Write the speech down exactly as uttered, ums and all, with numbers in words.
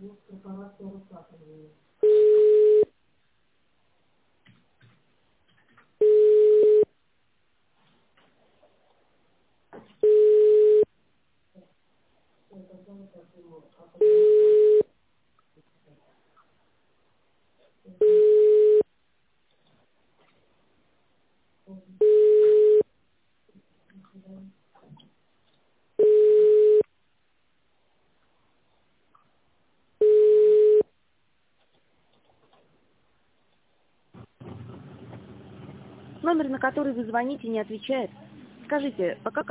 Номер, на который вы звоните, не отвечает. Скажите, по какому